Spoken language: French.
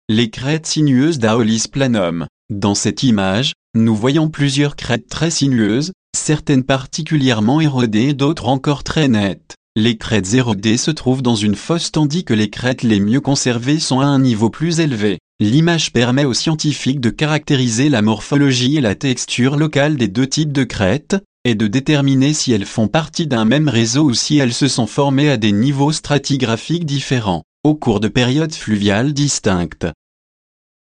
les crêtes sinueuses d'Aolis Planum. Dans cette image, nous voyons plusieurs crêtes très sinueuses, certaines particulièrement érodées et d'autres encore très nettes. Les crêtes érodées se trouvent dans une fosse tandis que les crêtes les mieux conservées sont à un niveau plus élevé. L'image permet aux scientifiques de caractériser la morphologie et la texture locale des deux types de crêtes, et de déterminer si elles font partie d'un même réseau ou si elles se sont formées à des niveaux stratigraphiques différents, au cours de périodes fluviales distinctes.